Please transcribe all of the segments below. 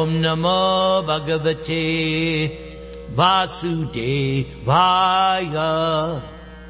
Om Namo Bhagavate Vasudevaya.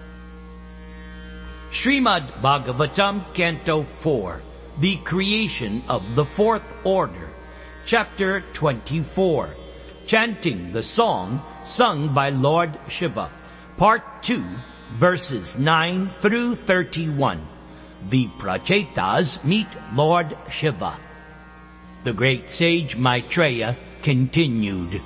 Srimad Bhagavatam, Canto 4, The Creation of the Fourth Order, Chapter 24, Chanting the Song Sung by Lord Shiva, Part 2, Verses 9 through 31. The Prachetas meet Lord Shiva. The great sage Maitreya continued.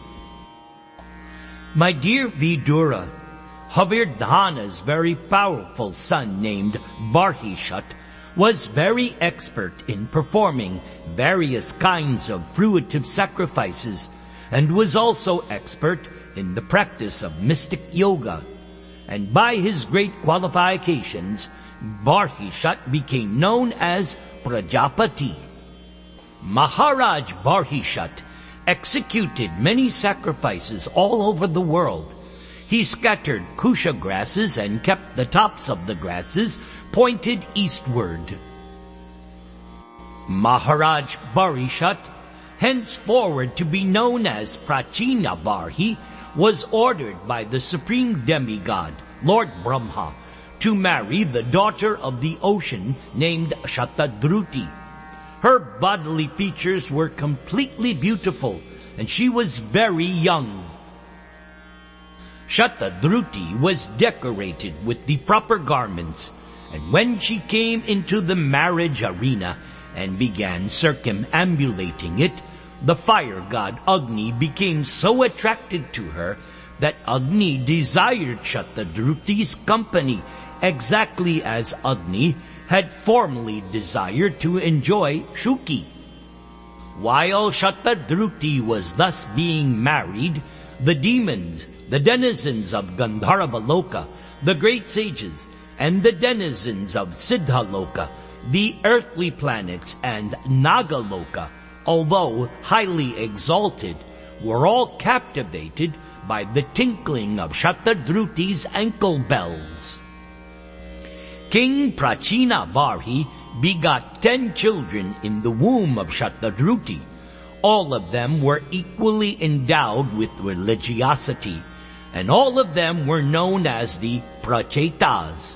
My dear Vidura, Havirdhana's very powerful son named Barhishat was very expert in performing various kinds of fruitive sacrifices and was also expert in the practice of mystic yoga. And by his great qualifications, Barhishat became known as Prajapati. Maharaj Barhishat executed many sacrifices all over the world. He scattered kusha grasses and kept the tops of the grasses pointed eastward. Maharaj Barhishat, henceforward to be known as Prachina Barhi, was ordered by the supreme demigod, Lord Brahma, to marry the daughter of the ocean named Shatadruti. Her bodily features were completely beautiful, and she was very young. Shatadruti was decorated with the proper garments, and when she came into the marriage arena and began circumambulating it, the fire god Agni became so attracted to her that Agni desired Shatadruti's company, exactly as Agni had formerly desired to enjoy Shuki. While Shatadruti was thus being married, the demons, the denizens of Gandharvaloka, the great sages, and the denizens of Siddhaloka, the earthly planets, and Nagaloka, although highly exalted, were all captivated by the tinkling of Shatadruti's ankle bells. King Prachina Barhi begot 10 children in the womb of Shatadruti. All of them were equally endowed with religiosity, and all of them were known as the Prachetas.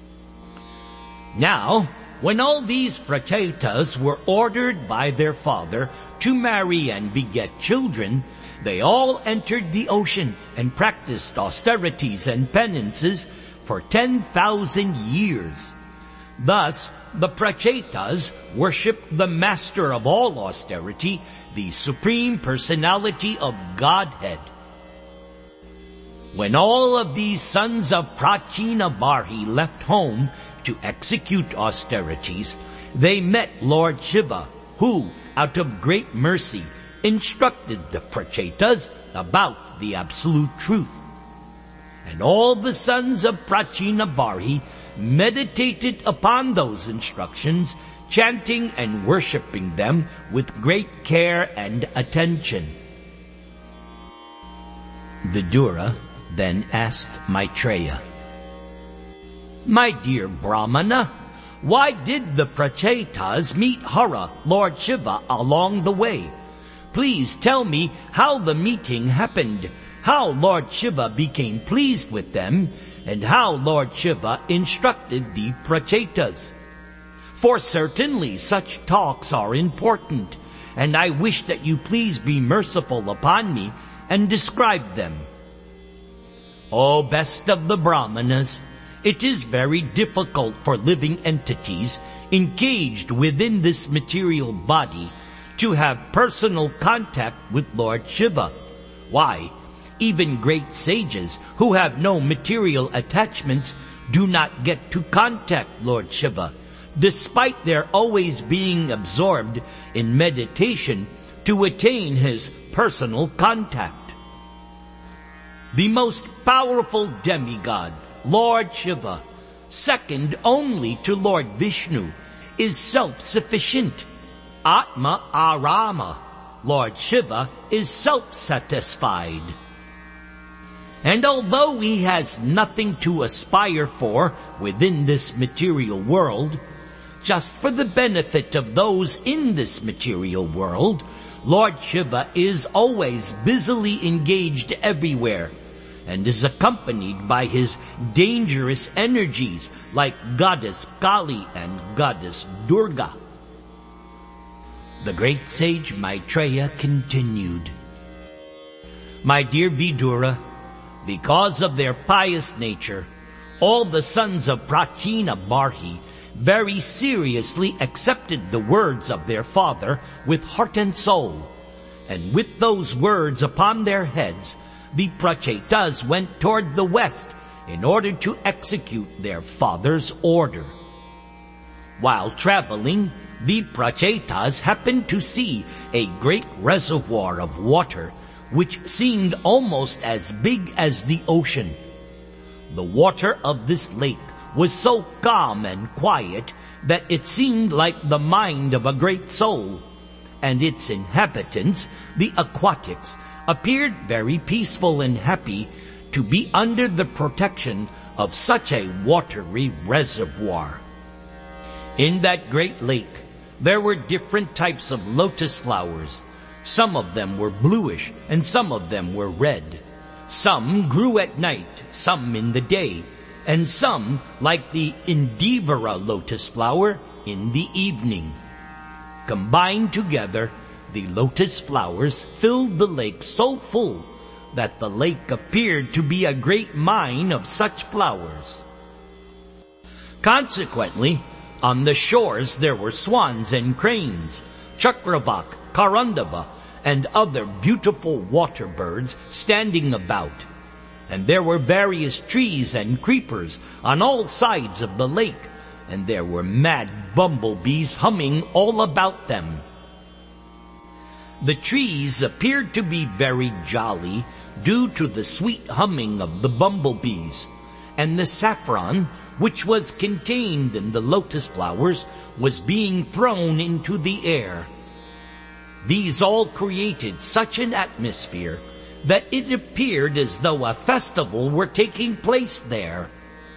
Now, when all these Prachetas were ordered by their father to marry and beget children, they all entered the ocean and practiced austerities and penances for 10,000 years. Thus, the Prachetas worshipped the master of all austerity, the Supreme Personality of Godhead. When all of these sons of Prachina Barhi left home to execute austerities, they met Lord Shiva, who, out of great mercy, instructed the Prachetas about the absolute truth. And all the sons of Prachina Barhi meditated upon those instructions, chanting and worshipping them with great care and attention. Vidura then asked Maitreya, My dear Brahmana, why did the Prachetas meet Hara, Lord Shiva, along the way? Please tell me how the meeting happened, how Lord Shiva became pleased with them, and how Lord Shiva instructed the Prachetas. For certainly such talks are important, and I wish that you please be merciful upon me and describe them. O best of the Brahmanas, it is very difficult for living entities engaged within this material body to have personal contact with Lord Shiva. Why, even great sages who have no material attachments do not get to contact Lord Shiva, despite their always being absorbed in meditation to attain his personal contact. The most powerful demigod, Lord Shiva, second only to Lord Vishnu, is self-sufficient. Atma Arama. Lord Shiva is self-satisfied. And although he has nothing to aspire for within this material world, just for the benefit of those in this material world, Lord Shiva is always busily engaged everywhere, and is accompanied by his dangerous energies like Goddess Kali and Goddess Durga. The great sage Maitreya continued, My dear Vidura, because of their pious nature, all the sons of Prachina Barhi very seriously accepted the words of their father with heart and soul, and with those words upon their heads, the Prachetas went toward the west in order to execute their father's order. While traveling, the Prachetas happened to see a great reservoir of water which seemed almost as big as the ocean. The water of this lake was so calm and quiet that it seemed like the mind of a great soul, and its inhabitants, the aquatics, appeared very peaceful and happy to be under the protection of such a watery reservoir. In that great lake, there were different types of lotus flowers. Some of them were bluish and some of them were red. Some grew at night, some in the day, and some, like the Indivara lotus flower, in the evening. Combined together, the lotus flowers filled the lake so full that the lake appeared to be a great mine of such flowers. Consequently, on the shores there were swans and cranes, Chakravak, Karandava, and other beautiful water birds standing about. And there were various trees and creepers on all sides of the lake, and there were mad bumblebees humming all about them. The trees appeared to be very jolly due to the sweet humming of the bumblebees, and the saffron, which was contained in the lotus flowers, was being thrown into the air. These all created such an atmosphere that it appeared as though a festival were taking place there.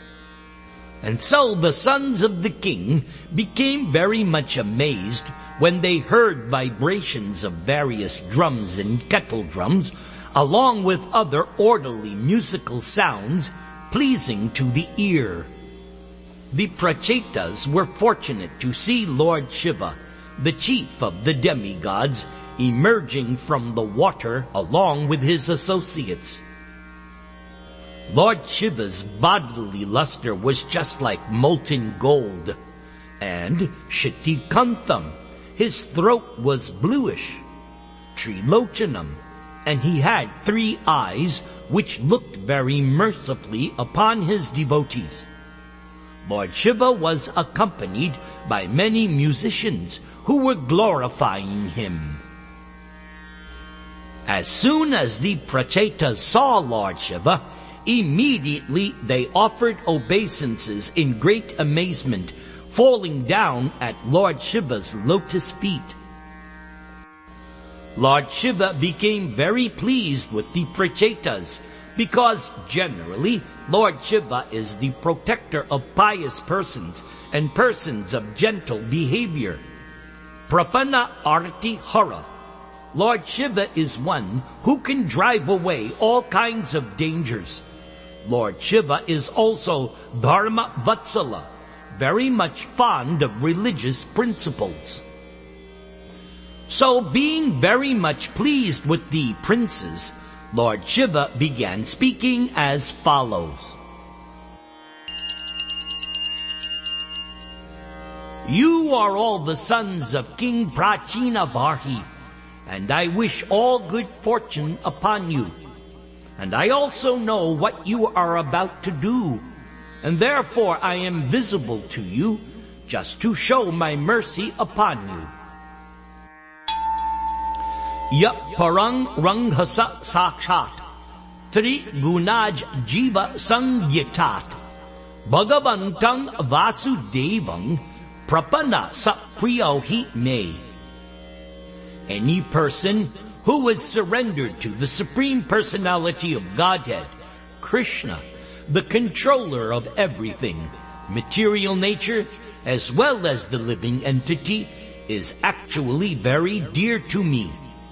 And so the sons of the king became very much amazed when they heard vibrations of various drums and kettle drums, along with other orderly musical sounds pleasing to the ear. The Prachetas were fortunate to see Lord Shiva, the chief of the demigods, emerging from the water along with his associates. Lord Shiva's bodily luster was just like molten gold, and Shitikantham, his throat was bluish, Trilochanam, and he had 3 eyes which looked very mercifully upon his devotees. Lord Shiva was accompanied by many musicians who were glorifying him. As soon as the Prachetas saw Lord Shiva, immediately they offered obeisances in great amazement, falling down at Lord Shiva's lotus feet. Lord Shiva became very pleased with the Prachetas, because generally Lord Shiva is the protector of pious persons and persons of gentle behavior. Prapanna Arti Hara. Lord Shiva is one who can drive away all kinds of dangers. Lord Shiva is also Dharma Vatsala, very much fond of religious principles. So, being very much pleased with the princes, Lord Shiva began speaking as follows. You are all the sons of King Prachina Barhi, and I wish all good fortune upon you. And I also know what you are about to do, and therefore I am visible to you, just to show my mercy upon you. Yap parang ranghasa sakshat, tri gunaj jiva sangyatat, bhagavantang vasudevang, prapanna sa priyo hi me. Any person who is surrendered to the Supreme Personality of Godhead, Krishna, the controller of everything, material nature, as well as the living entity, is actually very dear to me.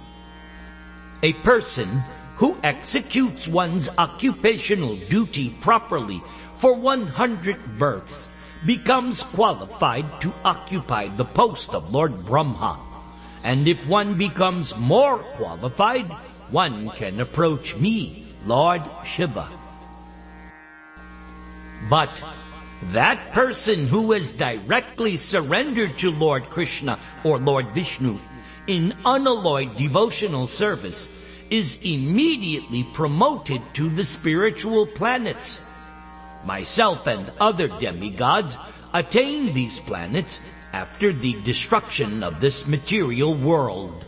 A person who executes one's occupational duty properly for 100 births becomes qualified to occupy the post of Lord Brahma. And if one becomes more qualified, one can approach me, Lord Shiva. But that person who is directly surrendered to Lord Krishna or Lord Vishnu in unalloyed devotional service is immediately promoted to the spiritual planets. Myself and other demigods attain these planets after the destruction of this material world.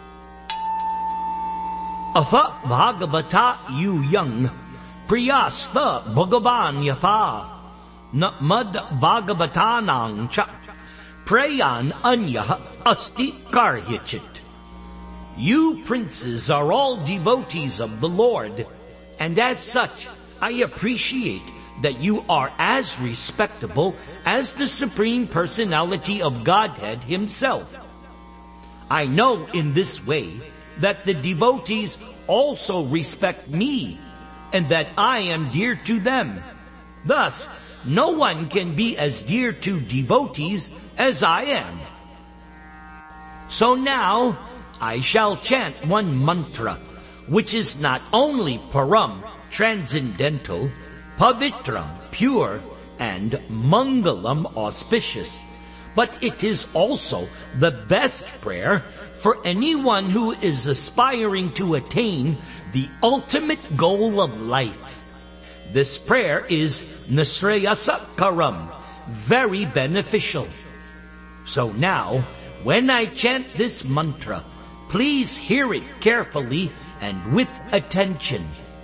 Atha Bhagavata Yuyang Priyastha Bhagavan Yatha Mad Bhagavatanang Cha Prayan Anya Asti Karhyachit. You princes are all devotees of the Lord, and as such, I appreciate that you are as respectable as the Supreme Personality of Godhead Himself. I know in this way that the devotees also respect me, and that I am dear to them. Thus, no one can be as dear to devotees as I am. So now, I shall chant one mantra, which is not only param, transcendental, pavitram, pure, and mangalam, auspicious, but it is also the best prayer for anyone who is aspiring to attain the ultimate goal of life. This prayer is Nasreyasakaram, very beneficial. So now, when I chant this mantra, please hear it carefully and with attention.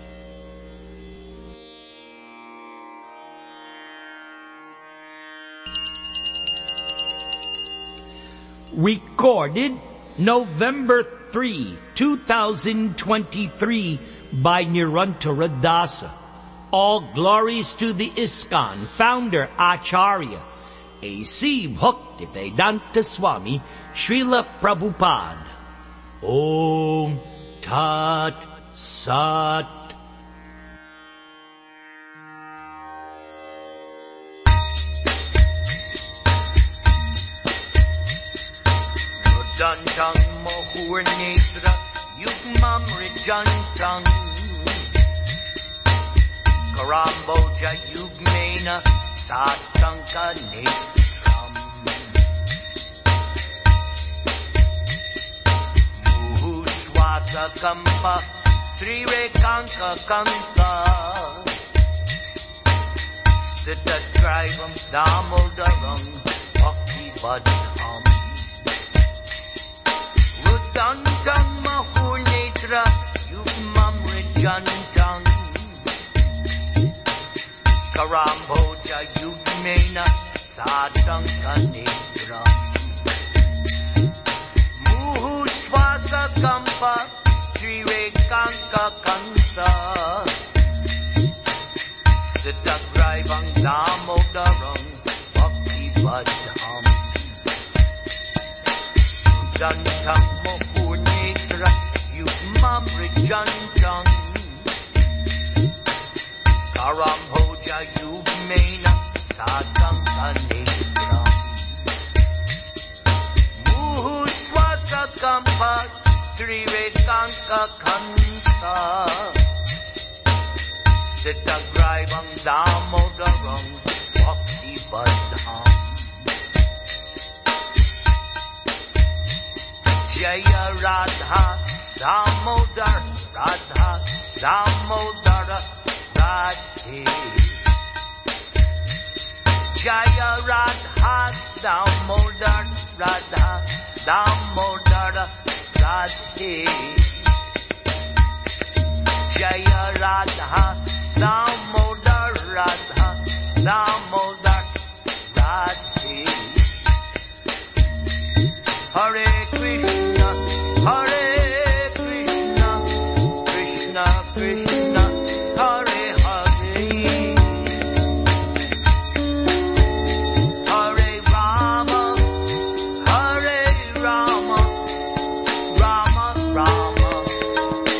Recorded November 3, 2023 by Nirantara Dasa. All glories to the ISKCON founder Acharya A.C. Bhaktivedanta Swami Srila Prabhupada. Om Tat Sat. Dantang Mohur Netra Yugmam Rijantang Karamboja Yugmena Satanka Netram Muhuswasa Kampa Trirekanka Kanta Siddha Drivam Damodaram Bhakti Badham Dantang Mahur Netra Yugmam Rijantang Karamboja Yugmena Satanka Netram Muhuswasa Kampa Trirekanka Kanta Siddha Drivam Damodaram Bhakti Badham Dantang Mohur Netra Yugmam Rijantang Karamboja Yugmena Satanka Netram Muhuswasa Kampa Trirekanka Kanta Siddha Drivam Damodaram Bhakti Badham Jaya Radha Damodar Radha Damodara Radhe Jaya Radha Damodar Radha Damodara Radhe Jaya Radha Damodar Radha Damodar Radhe Hare Krishna, Hare Krishna, Krishna Krishna, Hare Hare, Hare Rama, Hare Rama, Rama Rama,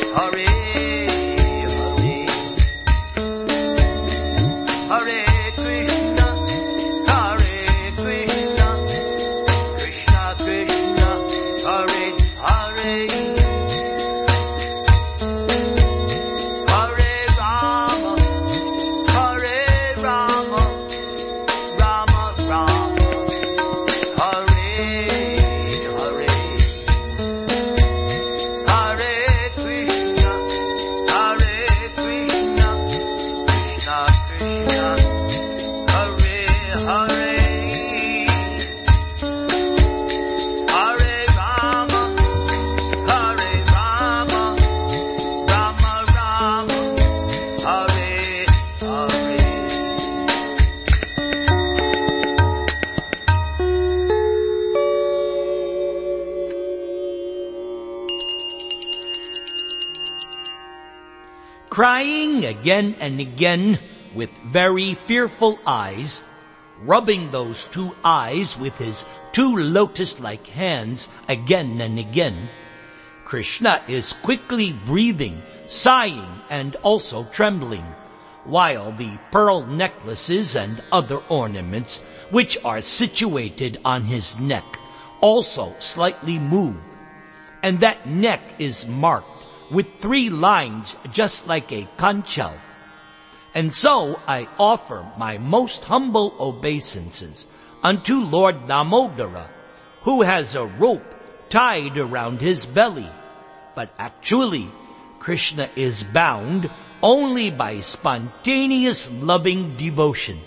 Crying again and again with very fearful eyes, rubbing those two eyes with his two lotus-like hands again and again, Krishna is quickly breathing, sighing, and also trembling, while the pearl necklaces and other ornaments which are situated on his neck also slightly move, and that neck is marked with 3 lines just like a conch shell. And so I offer my most humble obeisances unto Lord Damodara, who has a rope tied around his belly, but actually Krishna is bound only by spontaneous loving devotion.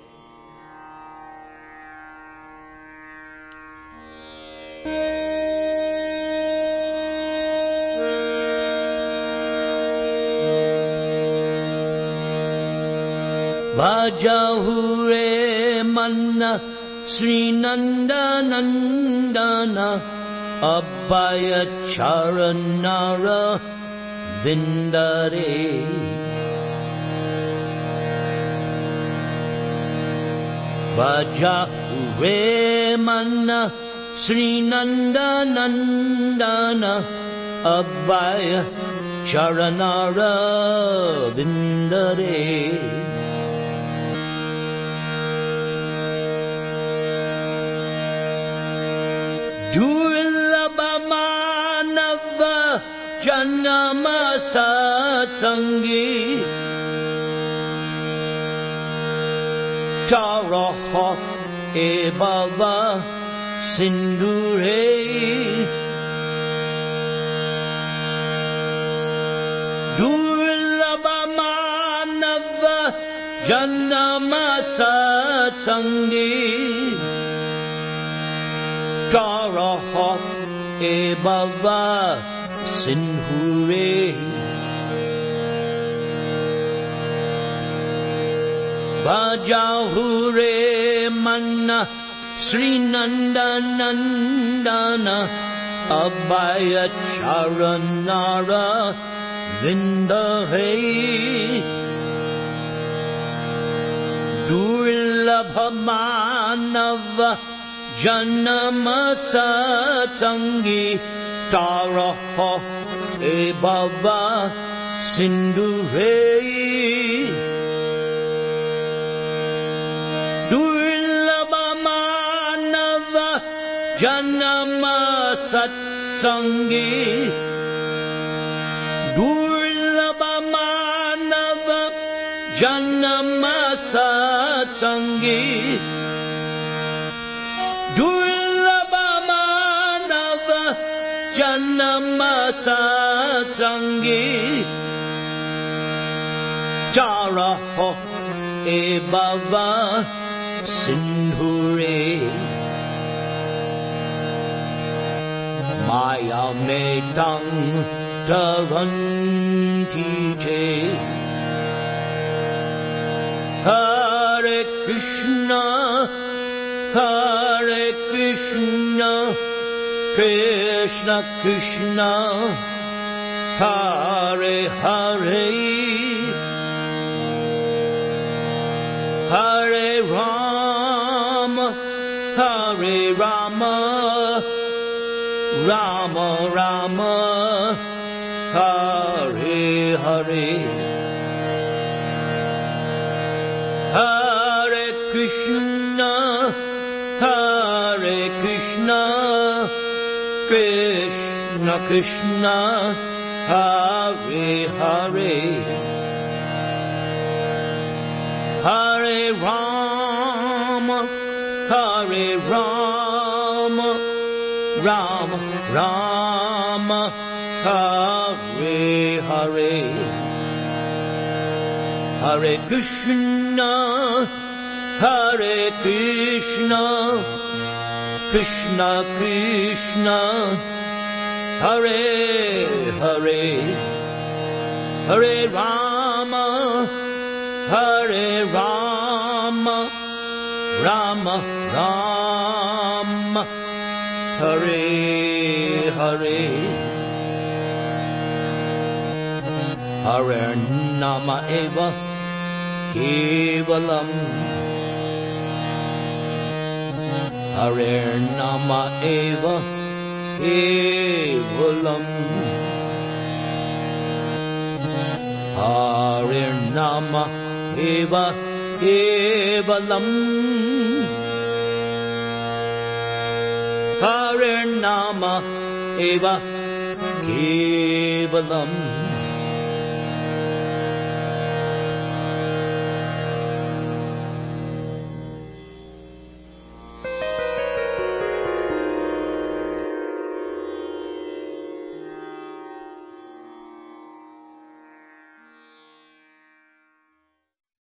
Vajahure manna Sri Nanda Nandana Abhaya Charanara Vindare. Vajahure manna Sri Nanda Nandana Abhaya Charanara Vindare. Durlabamanava Janama Satsangi Taraha Ebava Sindure. Durlabamanava Janama Satsangi Taraha Ebava Sinhure. Vajahure manna Sri Nanda Nandana Abhaya Charanara Vindare. Durlabhamanava Janama Satsangi Taraha Ebava Sindure. Durlabamanava Janama Satsangi Durlabamanava Janama Satsangi Durlabamanava Janama Satsangi Taraha Ebava Sindhure. Maya Medang Taranti Te Hare Krishna Hare Krishna Krishna Krishna Hare Hare Hare Rama Hare Rama Rama Rama Hare Hare. Hare Krishna Hare Krishna Krishna Krishna Hare Hare Hare Rama Hare Rama Rama Rama Hare Hare Hare Krishna, Hare Krishna, Krishna Krishna, Hare Hare, Hare Rama, Hare Rama, Rama Rama, Hare Hare. Hare Nama Eva Kevalam, Hare Nama Eva Kevalam, Hare Nama Eva Kevalam, Hare Nama Eva Kevalam.